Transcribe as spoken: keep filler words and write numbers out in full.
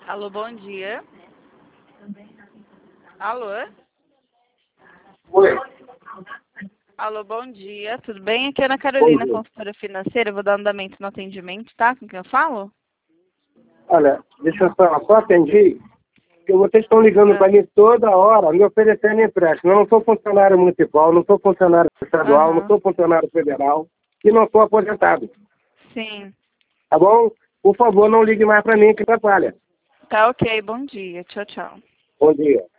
Alô, bom dia. Alô? Oi. Alô, bom dia. Tudo bem? Aqui é Ana Carolina, Bom dia. consultora financeira. Eu vou dar andamento no atendimento, tá? Com quem eu falo? Olha, deixa eu falar, só atendi, que vocês estão ligando Ah. para mim toda hora, me oferecendo empréstimo. Eu não sou funcionário municipal, não sou funcionário estadual, não Aham. sou funcionário federal e não sou aposentado. Sim. Tá bom? Por favor, não ligue mais para mim que atrapalha. Tá ok. Bom dia. Tchau, tchau. Bom dia.